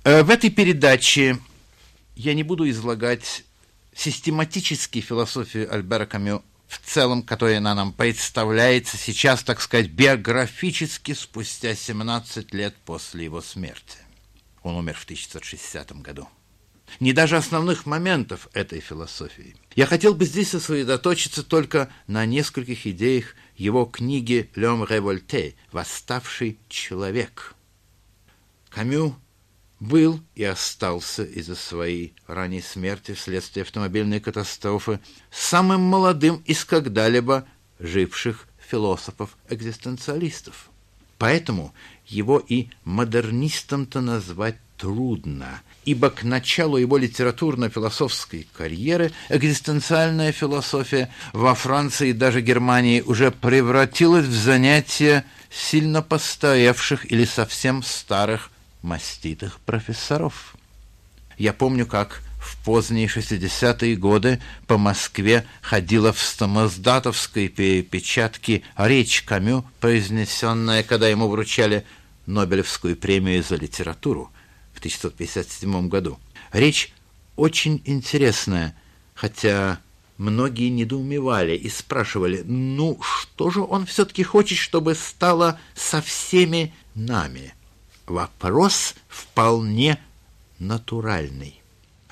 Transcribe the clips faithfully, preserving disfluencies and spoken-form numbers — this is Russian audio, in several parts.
В этой передаче я не буду излагать систематически философию Альбера Камю в целом, которая она нам представляется сейчас, так сказать, биографически спустя семнадцать лет после его смерти. Он умер в тысяча девятьсот шестидесятом году. Не даже основных моментов этой философии. Я хотел бы здесь сосредоточиться только на нескольких идеях его книги «L'homme révolté» «Восставший человек». Камю был и остался из-за своей ранней смерти вследствие автомобильной катастрофы самым молодым из когда-либо живших философов-экзистенциалистов. Поэтому его и модернистом-то назвать трудно, ибо к началу его литературно-философской карьеры экзистенциальная философия во Франции и даже Германии уже превратилась в занятие сильно постаревших или совсем старых маститых профессоров. Я помню, как в поздние шестидесятые годы по Москве ходила в самоздатовской перепечатке речь Камю, произнесенная, когда ему вручали Нобелевскую премию за литературу в тысяча девятьсот пятьдесят седьмом году. Речь очень интересная, хотя многие недоумевали и спрашивали, ну, что же он все-таки хочет, чтобы стало со всеми нами? Вопрос вполне натуральный.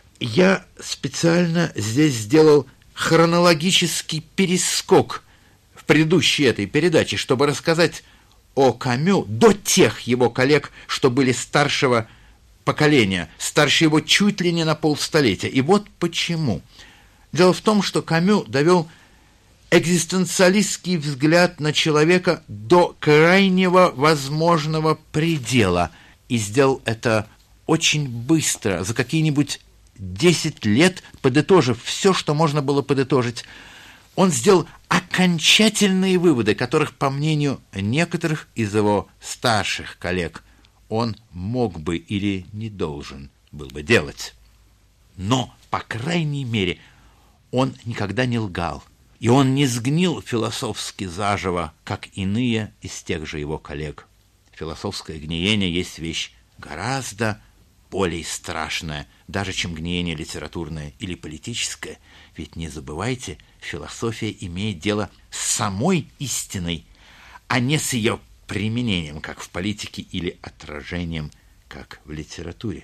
Я специально здесь сделал хронологический перескок в предыдущей этой передаче, чтобы рассказать о Камю до тех его коллег, что были старшего поколения, старше его чуть ли не на полстолетия. И вот почему. Дело в том, что Камю довел экзистенциалистский взгляд на человека до крайнего возможного предела и сделал это очень быстро, за какие-нибудь десять лет, подытожив все, что можно было подытожить. Он сделал окончательные выводы, которых, по мнению некоторых из его старших коллег, он мог бы или не должен был бы делать. Но, по крайней мере, он никогда не лгал, и он не сгнил философски заживо, как иные из тех же его коллег. Философское гниение есть вещь гораздо более страшная, даже чем гниение литературное или политическое. Ведь не забывайте, философия имеет дело с самой истиной, а не с ее применением, как в политике, или отражением, как в литературе.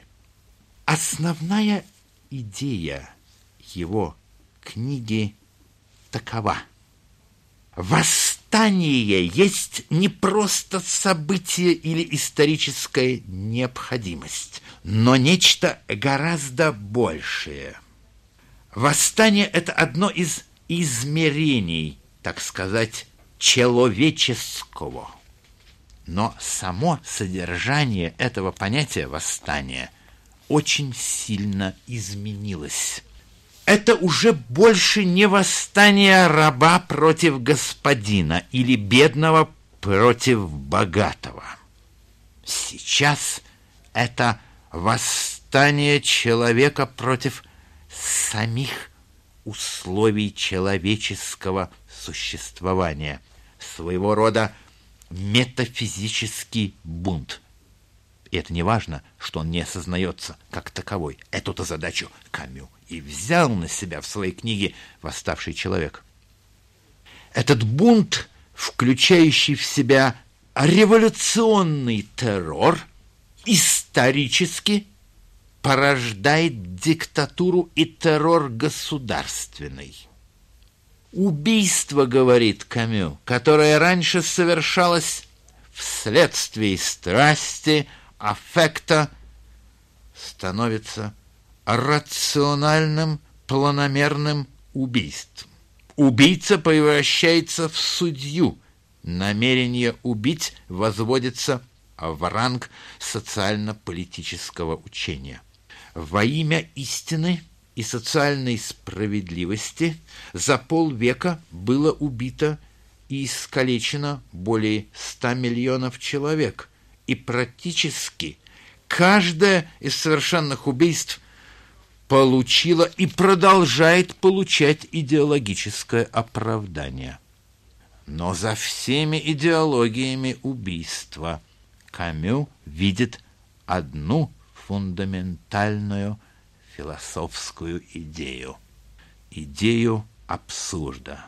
Основная идея его книги такова. Восстание есть не просто событие или историческая необходимость, но нечто гораздо большее. Восстание – это одно из измерений, так сказать, человеческого. Но само содержание этого понятия восстания очень сильно изменилось. Это уже больше не восстание раба против господина или бедного против богатого. Сейчас это восстание человека против самих условий человеческого существования, своего рода метафизический бунт. И это не важно, что он не осознается как таковой. Эту-то задачу Камю и взял на себя в своей книге «Восставший человек». Этот бунт, включающий в себя революционный террор, исторически порождает диктатуру и террор государственный. Убийство, говорит Камю, которое раньше совершалось вследствие страсти, аффекта, становится рациональным, планомерным убийством. Убийца превращается в судью. Намерение убить возводится в ранг социально-политического учения. Во имя истины и социальной справедливости за полвека было убито и искалечено более ста миллионов человек, и практически каждое из совершенных убийств получило и продолжает получать идеологическое оправдание. Но за всеми идеологиями убийства Камю видит одну фундаментальную философскую идею. Идею абсурда.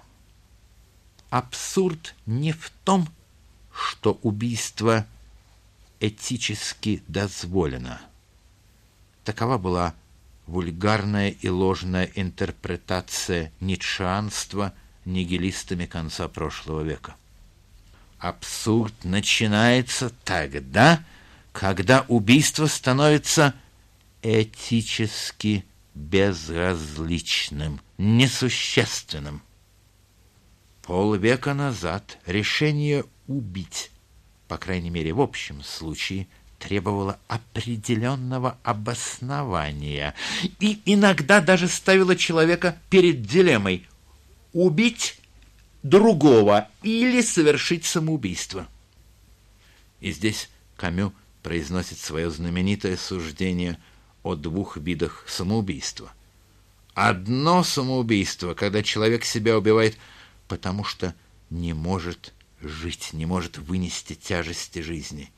Абсурд не в том, что убийство этически дозволено. Такова была вульгарная и ложная интерпретация ницшеанства нигилистами конца прошлого века. Абсурд начинается тогда, когда убийство становится этически безразличным, несущественным. Полвека назад решение убить, по крайней мере в общем случае, требовало определенного обоснования и иногда даже ставило человека перед дилеммой убить другого или совершить самоубийство. И здесь Камю произносит свое знаменитое суждение о двух видах самоубийства. Одно самоубийство, когда человек себя убивает, потому что не может жить, не может вынести тяжести жизни.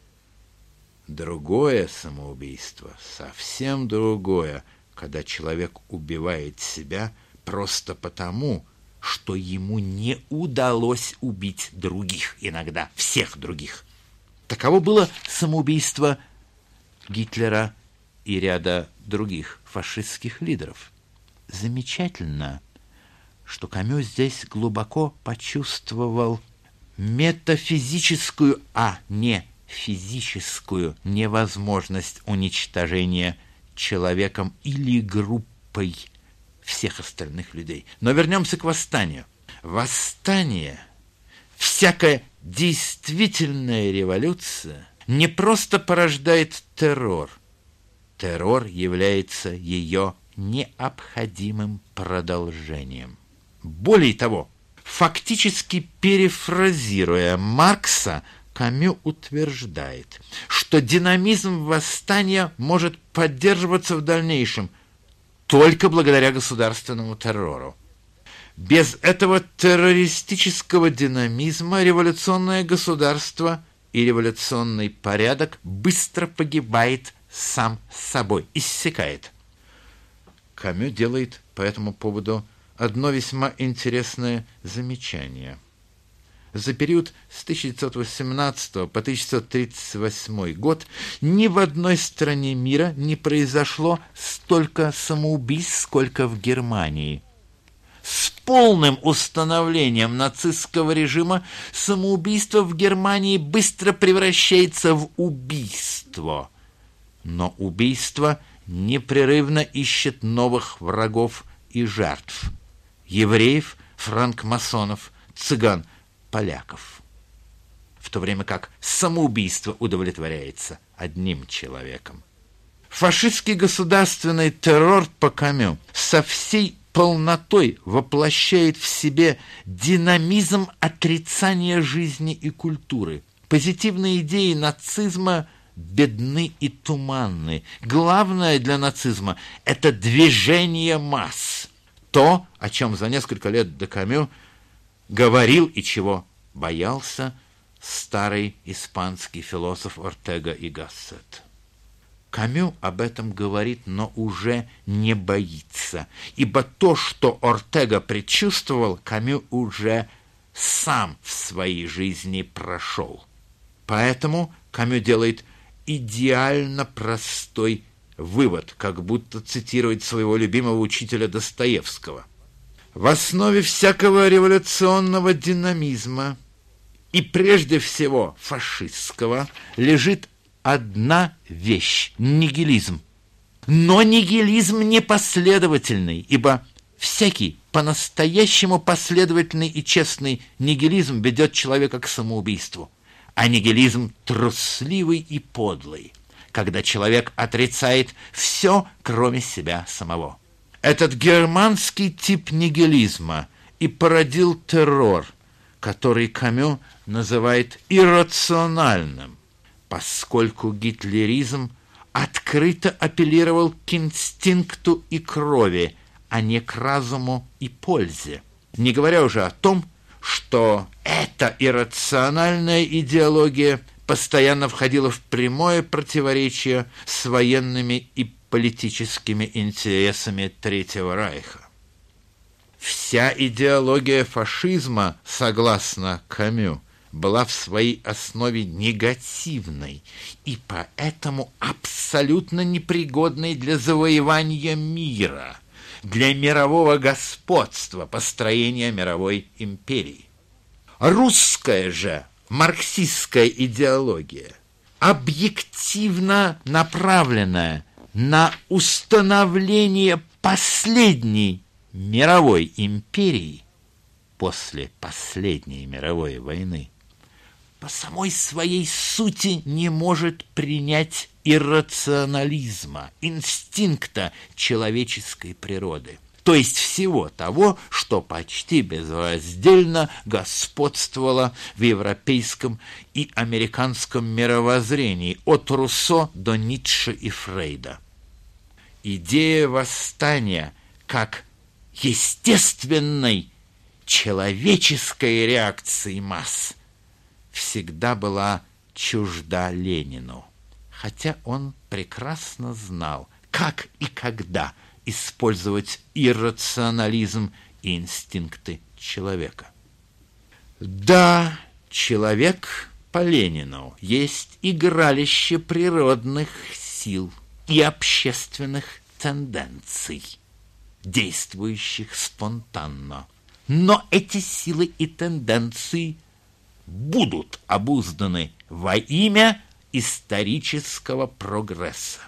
Другое самоубийство, совсем другое, когда человек убивает себя просто потому, что ему не удалось убить других, иногда всех других. Таково было самоубийство Гитлера и ряда других фашистских лидеров. Замечательно, что Камю здесь глубоко почувствовал метафизическую, а не физическую невозможность уничтожения человеком или группой всех остальных людей. Но вернемся к восстанию. Восстание, всякая действительная революция не просто порождает террор. Террор является ее необходимым продолжением. Более того, фактически перефразируя Маркса, Камю утверждает, что динамизм восстания может поддерживаться в дальнейшем только благодаря государственному террору. Без этого террористического динамизма революционное государство и революционный порядок быстро погибает сам собой, иссякает. Камю делает по этому поводу одно весьма интересное замечание. За период с тысяча девятьсот восемнадцатого по тысяча девятьсот тридцать восьмой год ни в одной стране мира не произошло столько самоубийств, сколько в Германии. С полным установлением нацистского режима самоубийство в Германии быстро превращается в убийство. Но убийство непрерывно ищет новых врагов и жертв. Евреев, франкмасонов, цыган, поляков. В то время как самоубийство удовлетворяется одним человеком. Фашистский государственный террор по Камю со всей полнотой воплощает в себе динамизм отрицания жизни и культуры. Позитивные идеи нацизма бедны и туманны. Главное для нацизма – это движение масс. То, о чем за несколько лет до Камю говорил и чего боялся старый испанский философ Ортега и Гассет. Камю об этом говорит, но уже не боится, ибо то, что Ортега предчувствовал, Камю уже сам в своей жизни прошел. Поэтому Камю делает идеально простой вывод, как будто цитирует своего любимого учителя Достоевского. В основе всякого революционного динамизма и прежде всего фашистского лежит одна вещь – нигилизм. Но нигилизм непоследовательный, ибо всякий по-настоящему последовательный и честный нигилизм ведет человека к самоубийству, а нигилизм трусливый и подлый, когда человек отрицает все, кроме себя самого. Этот германский тип нигилизма и породил террор, который Камю называет иррациональным, поскольку гитлеризм открыто апеллировал к инстинкту и крови, а не к разуму и пользе. Не говоря уже о том, что эта иррациональная идеология постоянно входила в прямое противоречие с военными и политическими интересами Третьего Рейха. Вся идеология фашизма, согласно Камю, была в своей основе негативной и поэтому абсолютно непригодной для завоевания мира, для мирового господства, построения мировой империи. Русская же марксистская идеология, объективно направленная на установление последней мировой империи после последней мировой войны, по самой своей сути не может принять иррационализма, инстинкта человеческой природы, то есть всего того, что почти безраздельно господствовало в европейском и американском мировоззрении от Руссо до Ницше и Фрейда. Идея восстания как естественной человеческой реакции масс всегда была чужда Ленину, хотя он прекрасно знал, как и когда использовать иррационализм и инстинкты человека. Да, человек по Ленину есть игралище природных сил и общественных тенденций, действующих спонтанно. Но эти силы и тенденции будут обузданы во имя исторического прогресса.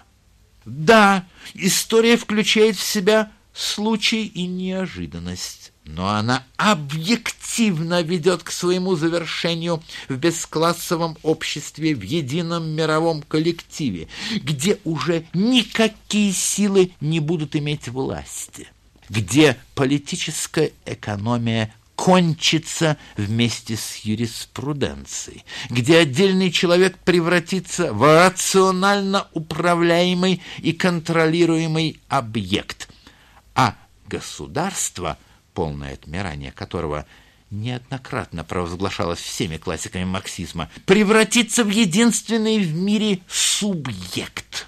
Да, история включает в себя случай и неожиданность, но она объективно ведет к своему завершению в бесклассовом обществе, в едином мировом коллективе, где уже никакие силы не будут иметь власти, где политическая экономия кончится вместе с юриспруденцией, где отдельный человек превратится в рационально управляемый и контролируемый объект, а государство, полное отмирание которого неоднократно провозглашалось всеми классиками марксизма, превратится в единственный в мире субъект.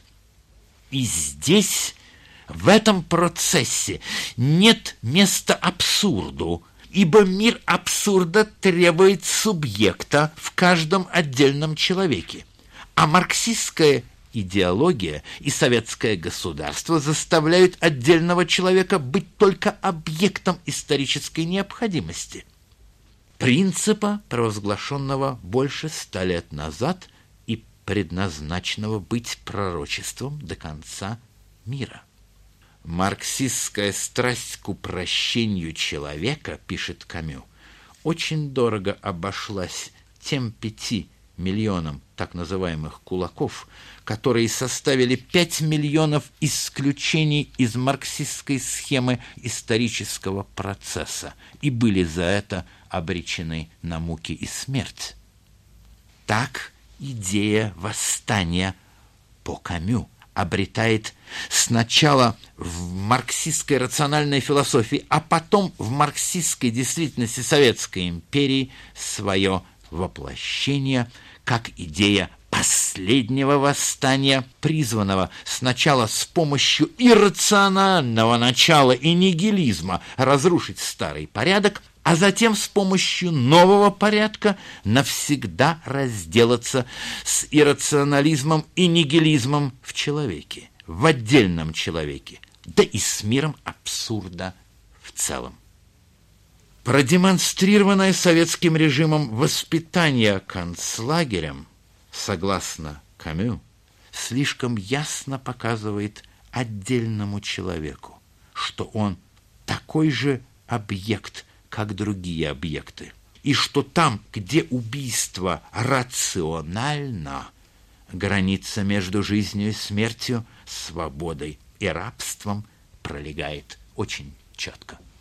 И здесь, в этом процессе, нет места абсурду, ибо мир абсурда требует субъекта в каждом отдельном человеке, а марксистская идеология и советское государство заставляют отдельного человека быть только объектом исторической необходимости, принципа, провозглашенного больше ста лет назад и предназначенного быть пророчеством до конца мира. «Марксистская страсть к упрощению человека, — пишет Камю, — очень дорого обошлась тем пяти миллионам так называемых кулаков, которые составили пять миллионов исключений из марксистской схемы исторического процесса и были за это обречены на муки и смерть». Так идея восстания по Камю обретает сначала в марксистской рациональной философии, а потом в марксистской действительности Советской империи свое воплощение как идея последнего восстания, призванного сначала с помощью иррационального начала и нигилизма разрушить старый порядок, а затем с помощью нового порядка навсегда разделаться с иррационализмом и нигилизмом в человеке, в отдельном человеке, да и с миром абсурда в целом. Продемонстрированное советским режимом воспитание концлагерем, согласно Камю, слишком ясно показывает отдельному человеку, что он такой же объект, как другие объекты, и что там, где убийство рационально, граница между жизнью и смертью, свободой и рабством пролегает очень четко.